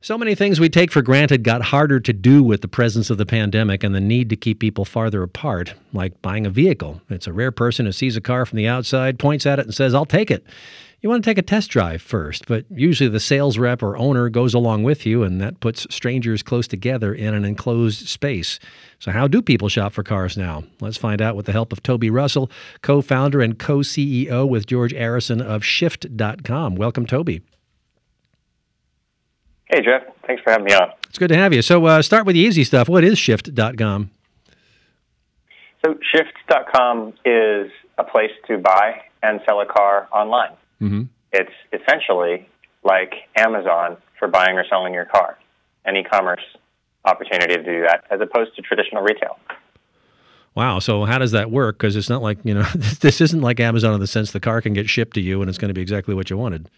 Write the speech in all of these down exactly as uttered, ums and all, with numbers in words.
So many things we take for granted got harder to do with the presence of the pandemic and the need to keep people farther apart, like buying a vehicle. It's a rare person who sees a car from the outside, points at it, and says, "I'll take it." You want to take a test drive first, but usually the sales rep or owner goes along with you, and that puts strangers close together in an enclosed space. So how do people shop for cars now? Let's find out with the help of Toby Russell, co-founder and co-C E O with George Arison of Shift dot com. Welcome, Toby. Hey, Jeff. Thanks for having me on. It's good to have you. So uh, start with the easy stuff. What is Shift dot com? So Shift dot com is a place to buy and sell a car online. Mm-hmm. It's essentially like Amazon for buying or selling your car, an e-commerce opportunity to do that, as opposed to traditional retail. Wow. So how does that work? Because it's not like, you know, this isn't like Amazon in the sense the car can get shipped to you and it's going to be exactly what you wanted.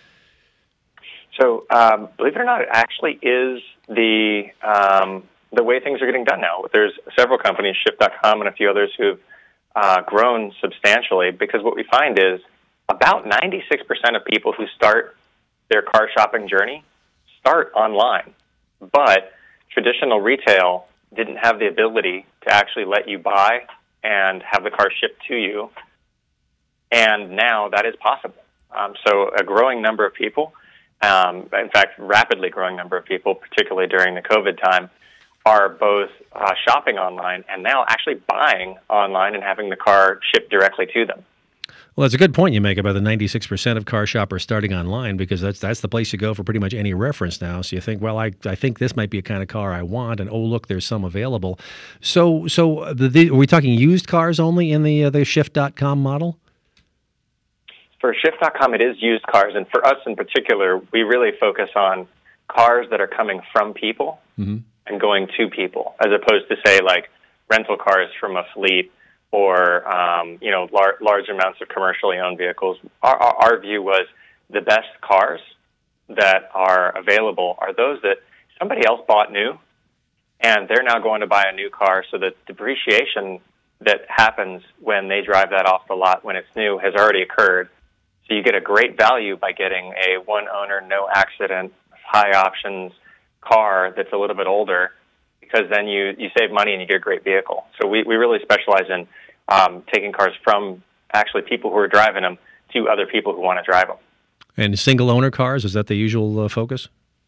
So um, believe it or not, it actually is the um, the way things are getting done now. There's several companies, Shift dot com and a few others, who've uh, grown substantially, because what we find is about ninety-six percent of people who start their car shopping journey start online. But traditional retail didn't have the ability to actually let you buy and have the car shipped to you. And now that is possible. Um, so a growing number of people, um, in fact, rapidly growing number of people, particularly during the COVID time, are both uh, shopping online and now actually buying online and having the car shipped directly to them. Well, that's a good point you make about the ninety-six percent of car shoppers starting online, because that's that's the place you go for pretty much any reference now. So you think, well, I I think this might be a kind of car I want, and oh, look, there's some available. So so the, the, are we talking used cars only in the uh, the Shift dot com model? For Shift dot com, it is used cars, and for us in particular, we really focus on cars that are coming from people mm-hmm. and going to people, as opposed to, say, like rental cars from a fleet or um, you know, lar- large amounts of commercially owned vehicles. Our, our, our view was the best cars that are available are those that somebody else bought new, and they're now going to buy a new car, so that depreciation that happens when they drive that off the lot when it's new has already occurred. So you get a great value by getting a one-owner, no-accident, high options car that's a little bit older, because then you, you save money and you get a great vehicle. So we, we really specialize in um, taking cars from actually people who are driving them to other people who want to drive them. And single-owner cars, is that the usual uh, focus?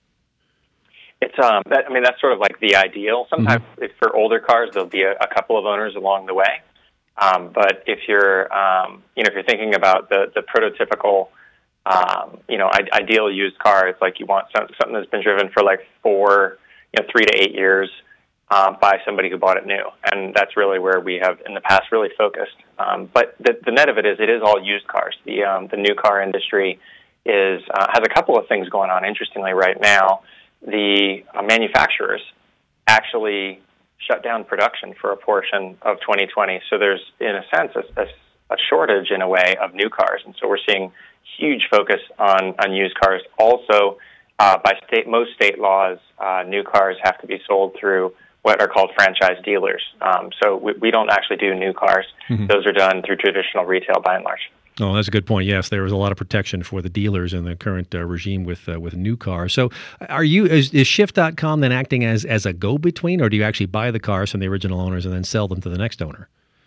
It's um, that, I mean, that's sort of like the ideal. Sometimes mm-hmm. if for older cars, there'll be a, a couple of owners along the way. Um, but if you're, um, you know, if you're thinking about the, the prototypical, um, you know, I- ideal used car, it's like you want some, something that's been driven for like four, you know, three to eight years um, by somebody who bought it new. And that's really where we have in the past really focused. Um, but the, the net of it is it is all used cars. The, um, the new car industry is, uh, has a couple of things going on. Interestingly, right now, the uh, manufacturers actually shut down production for a portion of twenty twenty. So there's, in a sense, a, a, a shortage in a way of new cars. And so we're seeing huge focus on, on used cars. Also, uh, by state, most state laws, uh, new cars have to be sold through what are called franchise dealers. Um, so we, we don't actually do new cars. Mm-hmm. Those are done through traditional retail by and large. Oh, that's a good point. Yes, there was a lot of protection for the dealers in the current uh, regime with uh, with new cars. So are you, is, is Shift dot com then acting as, as a go-between, or do you actually buy the cars from the original owners and then sell them to the next owner?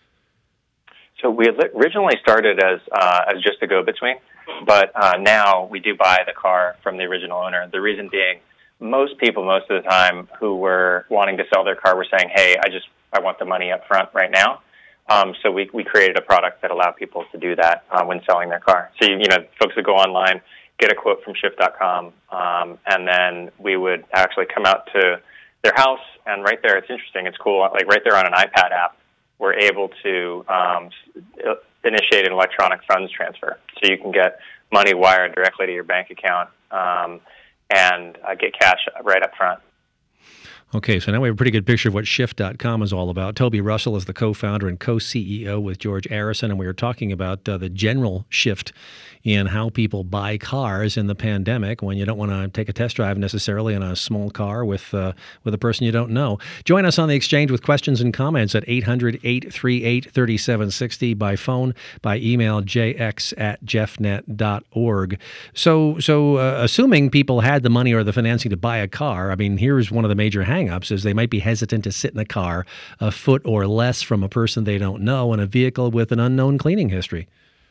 So we originally started as uh, as just a go-between, but uh, now we do buy the car from the original owner. The reason being, most people, most of the time, who were wanting to sell their car were saying, hey, I just I want the money up front right now. Um, so we, we created a product that allowed people to do that uh, when selling their car. So, you, you know, folks would go online, get a quote from Shift dot com, um, and then we would actually come out to their house, and right there, it's interesting, it's cool, like right there on an iPad app, we're able to um, initiate an electronic funds transfer. So you can get money wired directly to your bank account um, and uh, get cash right up front. Okay, so now we have a pretty good picture of what Shift dot com is all about. Toby Russell is the co-founder and co-C E O with George Arison, and we were talking about uh, the general shift in how people buy cars in the pandemic when you don't want to take a test drive necessarily in a small car with uh, with a person you don't know. Join us on the exchange with questions and comments at eight hundred, eight three eight, three seven six zero by phone, by email, j x at jeff net dot org. So, so uh, assuming people had the money or the financing to buy a car, I mean, here's one of the major hang-ups is they might be hesitant to sit in a car a foot or less from a person they don't know in a vehicle with an unknown cleaning history.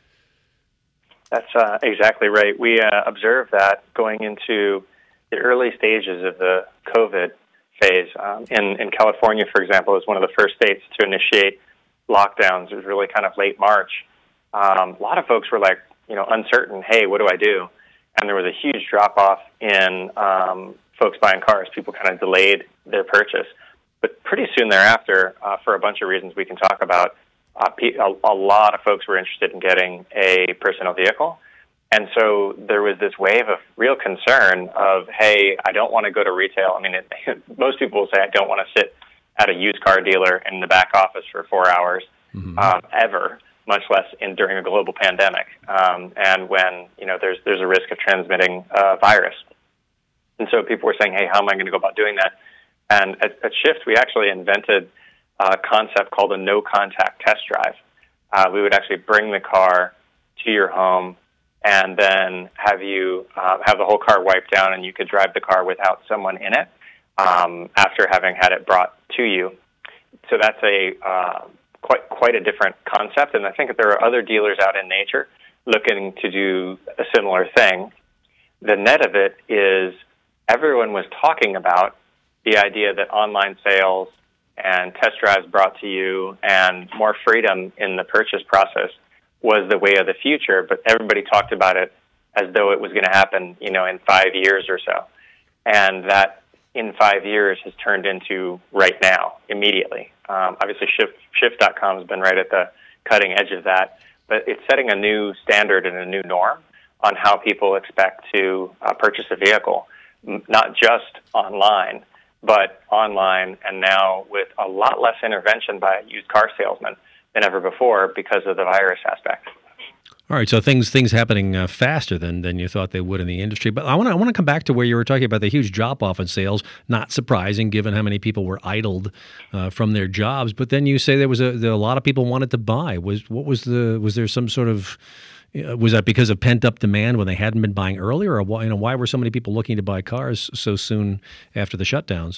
That's uh, exactly right. We uh, observed that going into the early stages of the COVID phase. Um, in, in California, for example, it was one of the first states to initiate lockdowns. It was really kind of late March. Um, a lot of folks were like, you know, uncertain, hey, what do I do? And there was a huge drop-off in um, folks buying cars. People kind of delayed their purchase. But pretty soon thereafter, uh, for a bunch of reasons we can talk about, uh, a, a lot of folks were interested in getting a personal vehicle. And so there was this wave of real concern of, hey, I don't want to go to retail. I mean, it, most people will say, I don't want to sit at a used car dealer in the back office for four hours mm-hmm. um, ever, much less in during a global pandemic. Um, and when, you know, there's there's a risk of transmitting a virus. And so people were saying, hey, how am I going to go about doing that? And at, at Shift, we actually invented a concept called a no-contact test drive. Uh, we would actually bring the car to your home and then have you uh, have the whole car wiped down, and you could drive the car without someone in it um, after having had it brought to you. So that's a uh, quite quite a different concept, and I think that there are other dealers out in nature looking to do a similar thing. The net of it is everyone was talking about the idea that online sales and test drives brought to you and more freedom in the purchase process was the way of the future, but everybody talked about it as though it was going to happen, you know, in five years or so. And that in five years has turned into right now, immediately. Um, obviously, Shift, Shift dot com has been right at the cutting edge of that, but it's setting a new standard and a new norm on how people expect to uh, purchase a vehicle, M- not just online, but online and now with a lot less intervention by a used car salesman than ever before because of the virus aspect. All right, so things things happening uh, faster than, than you thought they would in the industry. But I want to I want to come back to where you were talking about the huge drop-off in sales. Not surprising, given how many people were idled uh, from their jobs. But then you say there was a, there, a lot of people wanted to buy. Was what was the was there some sort of uh, was that because of pent-up demand when they hadn't been buying earlier, or why, you know, why were so many people looking to buy cars so soon after the shutdowns?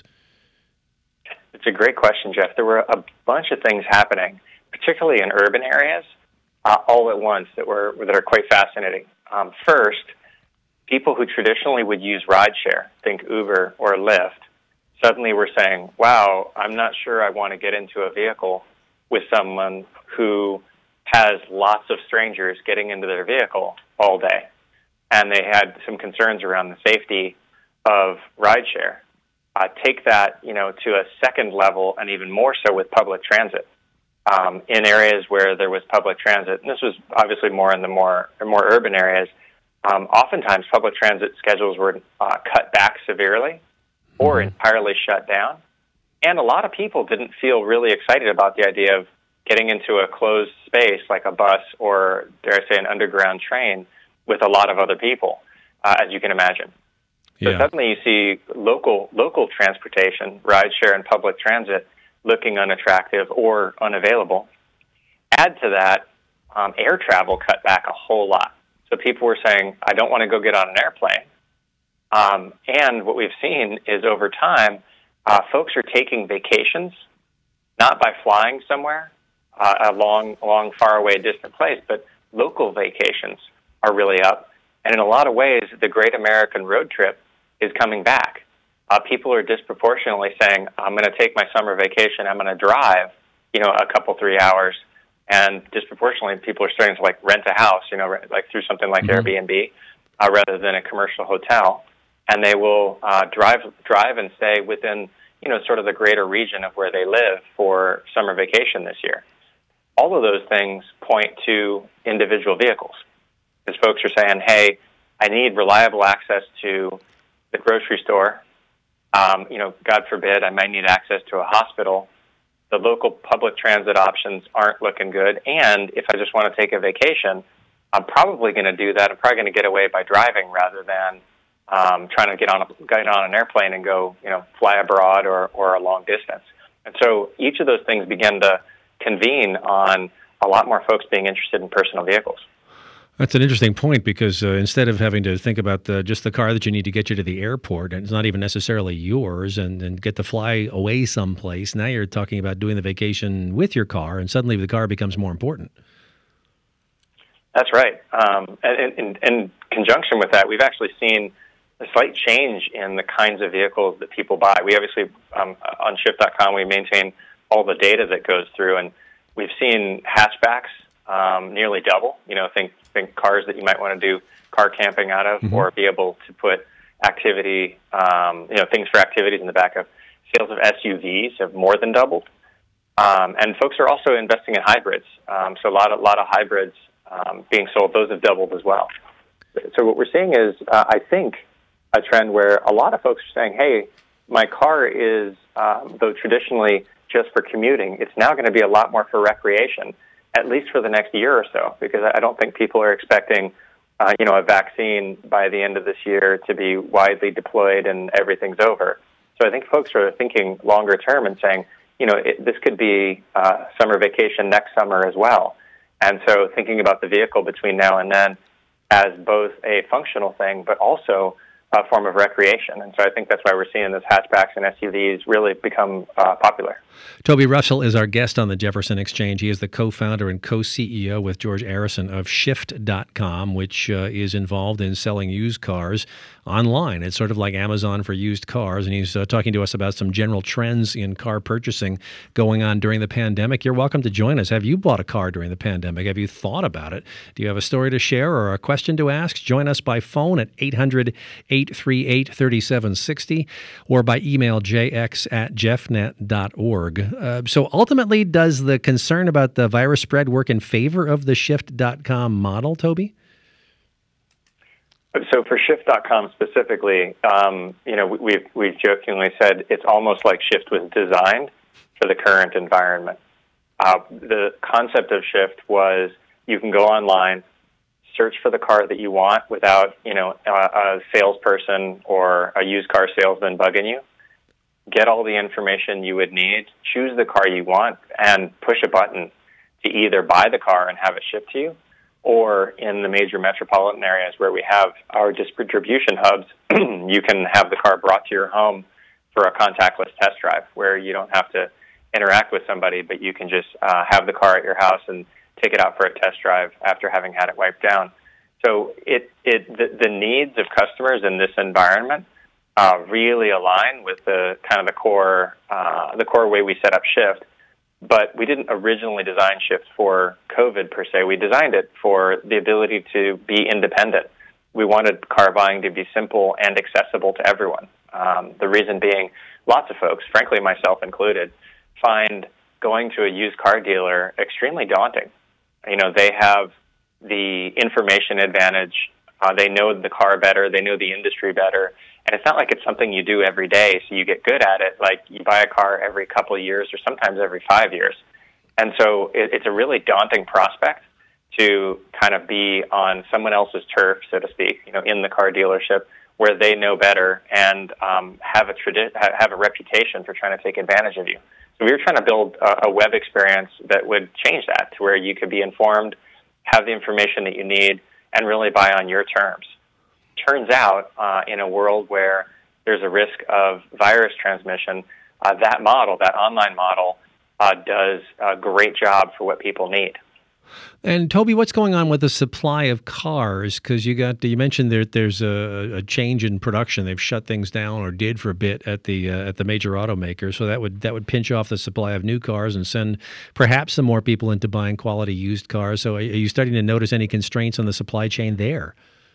It's a great question, Jeff. There were a bunch of things happening, particularly in urban areas, uh, all at once that were that are quite fascinating. Um, first, people who traditionally would use rideshare, think Uber or Lyft, suddenly were saying, wow, I'm not sure I want to get into a vehicle with someone who has lots of strangers getting into their vehicle all day. And they had some concerns around the safety of rideshare. Uh, take that, you know, to a second level, and even more so with public transit. Um, in areas where there was public transit, and this was obviously more in the more more urban areas, um, oftentimes public transit schedules were uh, cut back severely or mm-hmm. entirely shut down. And a lot of people didn't feel really excited about the idea of getting into a closed space like a bus or, dare I say, an underground train with a lot of other people, uh, as you can imagine. So yeah. Suddenly you see local local transportation, rideshare and public transit, looking unattractive or unavailable. Add to that, um, air travel cut back a whole lot. So people were saying, I don't want to go get on an airplane. Um, and what we've seen is over time, uh, folks are taking vacations, not by flying somewhere, uh, a long, long, far away, distant place, but local vacations are really up. And in a lot of ways, the Great American Road Trip is coming back. Uh, people are disproportionately saying, I'm going to take my summer vacation, I'm going to drive, you know, a couple, three hours. And disproportionately, people are starting to, like, rent a house, you know, like through something like mm-hmm. Airbnb, uh, rather than a commercial hotel. And they will uh, drive drive and stay within, you know, sort of the greater region of where they live for summer vacation this year. All of those things point to individual vehicles. Because folks are saying, hey, I need reliable access to the grocery store. Um, you know, God forbid, I might need access to a hospital. The local public transit options aren't looking good. And if I just want to take a vacation, I'm probably going to do that. I'm probably going to get away by driving rather than um, trying to get on a, get on an airplane and go, you know, fly abroad or, or a long distance. And so each of those things begin to convene on a lot more folks being interested in personal vehicles. That's an interesting point because uh, instead of having to think about the, just the car that you need to get you to the airport, and it's not even necessarily yours, and, and get to fly away someplace, now you're talking about doing the vacation with your car, and suddenly the car becomes more important. That's right. Um, and in, in conjunction with that, we've actually seen a slight change in the kinds of vehicles that people buy. We obviously, um, on Shift dot com, we maintain all the data that goes through, and we've seen hatchbacks um, nearly double. You know, think think cars that you might want to do car camping out of, mm-hmm. or be able to put activity, um, you know, things for activities in the back of. Sales of S U Vs have more than doubled, um, and folks are also investing in hybrids. Um, so a lot of lot of hybrids um, being sold; those have doubled as well. So what we're seeing is, uh, I think, a trend where a lot of folks are saying, "Hey, my car is, um, though traditionally just for commuting, it's now going to be a lot more for recreation, at least for the next year or so, because I don't think people are expecting, uh, you know, a vaccine by the end of this year to be widely deployed and everything's over. So I think folks are thinking longer term and saying, you know, it, this could be uh, summer vacation next summer as well. And so thinking about the vehicle between now and then as both a functional thing, but also a form of recreation. And so I think that's why we're seeing those hatchbacks and S U Vs really become uh, popular. Toby Russell is our guest on the Jefferson Exchange. He is the co-founder and co-C E O with George Arison of Shift dot com, which uh, is involved in selling used cars online. It's sort of like Amazon for used cars, and he's uh, talking to us about some general trends in car purchasing going on during the pandemic. You're welcome to join us. Have you bought a car during the pandemic? Have you thought about it? Do you have a story to share or a question to ask? Join us by phone at eight hundred, eight three eight, three seven six zero or by email j x at jeff net dot org. Uh, so ultimately, does the concern about the virus spread work in favor of the Shift dot com model, Toby? So for Shift dot com specifically, um, you know, we've we've jokingly said it's almost like Shift was designed for the current environment. Uh, the concept of Shift was you can go online, search for the car that you want without, you know, a, a salesperson or a used car salesman bugging you. Get all the information you would need, choose the car you want, and push a button to either buy the car and have it shipped to you, or in the major metropolitan areas where we have our distribution hubs, you can have the car brought to your home for a contactless test drive where you don't have to interact with somebody, but you can just uh, have the car at your house and take it out for a test drive after having had it wiped down. So it, it the, the needs of customers in this environment uh, really align with the kind of the core uh, the core way we set up Shift. But we didn't originally design Shift for COVID per se. We designed it for the ability to be independent. We wanted car buying to be simple and accessible to everyone. Um, the reason being, lots of folks, frankly myself included, find going to a used car dealer extremely daunting. You know, they have the information advantage. Uh, they know the car better. They know the industry better. And it's not like it's something you do every day, so you get good at it. Like you buy a car every couple of years or sometimes every five years. And so it, it's a really daunting prospect to kind of be on someone else's turf, so to speak, you know, in the car dealership where they know better and um, have a tradi- have a reputation for trying to take advantage of you. So we were trying to build a, a web experience that would change that to where you could be informed, have the information that you need, and really buy on your terms. Turns out, uh, in a world where there's a risk of virus transmission, uh, that model, that online model, uh, does a great job for what people need. And Toby, what's going on with the supply of cars? Because you got you mentioned that there's a, a change in production. They've shut things down, or did for a bit at the uh, at the major automakers. So that would that would pinch off the supply of new cars and send perhaps some more people into buying quality used cars. So are you starting to notice any constraints on the supply chain there?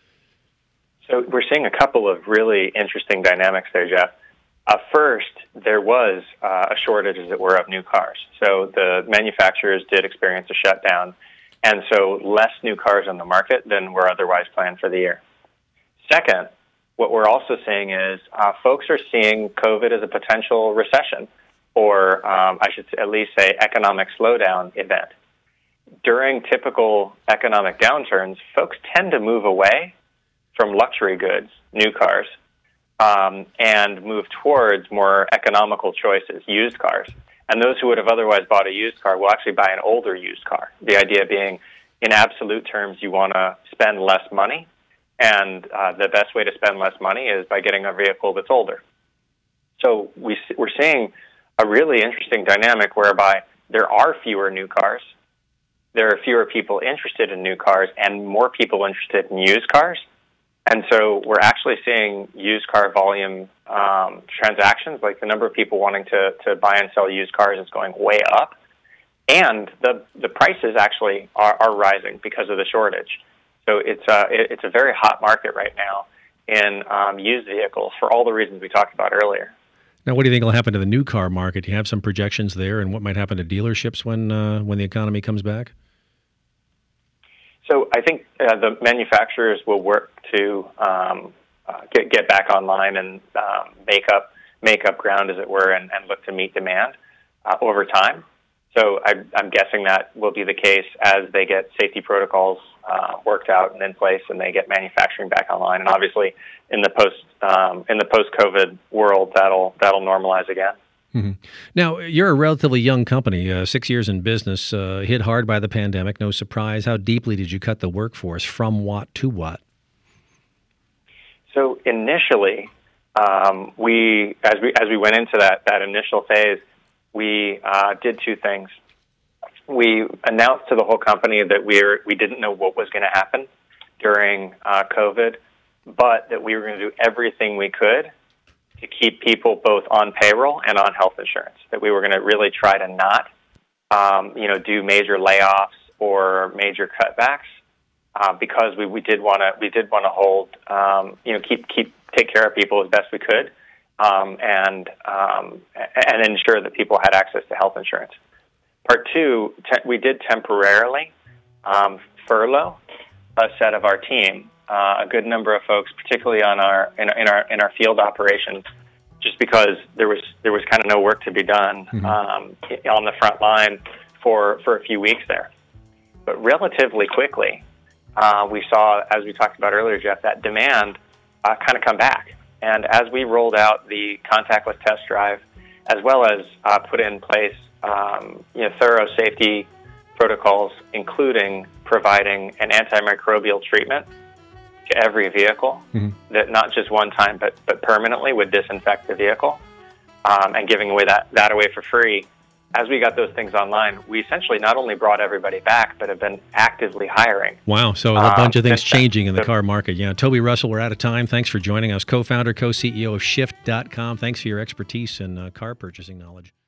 So we're seeing a couple of really interesting dynamics there, Jeff. Uh, first, there was uh, a shortage, as it were, of new cars. So the manufacturers did experience a shutdown, and so less new cars on the market than were otherwise planned for the year. Second, what we're also seeing is uh, folks are seeing COVID as a potential recession, or um, I should at least say economic slowdown event. During typical economic downturns, folks tend to move away from luxury goods, new cars, um, and move towards more economical choices, used cars. And those who would have otherwise bought a used car will actually buy an older used car. The idea being, in absolute terms, you want to spend less money, and uh, the best way to spend less money is by getting a vehicle that's older. So we, we're seeing a really interesting dynamic whereby there are fewer new cars, there are fewer people interested in new cars, and more people interested in used cars. And so we're actually seeing used car volume um, transactions, like the number of people wanting to, to buy and sell used cars is going way up. And the the prices actually are, are rising because of the shortage. So it's a, it's a very hot market right now in um, used vehicles for all the reasons we talked about earlier. Now, what do you think will happen to the new car market? Do you have some projections there, and what might happen to dealerships when uh, when the economy comes back? So I think uh, the manufacturers will work to um, uh, get get back online and um, make up make up ground, as it were, and, and look to meet demand uh, over time. So I, I'm guessing that will be the case as they get safety protocols uh, worked out and in place, and they get manufacturing back online. And obviously, in the post um, in the post-COVID world, that'll that'll normalize again. Mm-hmm. Now, you're a relatively young company, uh, six years in business, uh, hit hard by the pandemic. No surprise. How deeply did you cut the workforce? From what to what? So initially, um, we as we as we went into that that initial phase, we uh, did two things. We announced to the whole company that we were, we didn't know what was going to happen during uh, COVID, but that we were going to do everything we could to keep people both on payroll and on health insurance, that we were going to really try to not, um, you know, do major layoffs or major cutbacks, uh, because we, we did want to we did want to hold, um, you know, keep keep take care of people as best we could, um, and um, and ensure that people had access to health insurance. Part two, te- we did temporarily um, furlough a set of our team. Uh, a good number of folks, particularly on our in, in our in our field operations, just because there was there was kind of no work to be done mm-hmm. um, on the front line for for a few weeks there. But relatively quickly, uh, we saw, as we talked about earlier, Jeff, that demand uh, kind of come back. And as we rolled out the contactless test drive, as well as uh, put in place um, you know thorough safety protocols, including providing an antimicrobial treatment to every vehicle, mm-hmm. that not just one time, but but permanently would disinfect the vehicle, um, and giving away that, that away for free. As we got those things online, we essentially not only brought everybody back, but have been actively hiring. Wow, so a bunch um, of things changing in the car market. Yeah, Toby Russell, we're out of time. Thanks for joining us. Co-founder, co-C E O of Shift dot com. Thanks for your expertise in uh, car purchasing knowledge.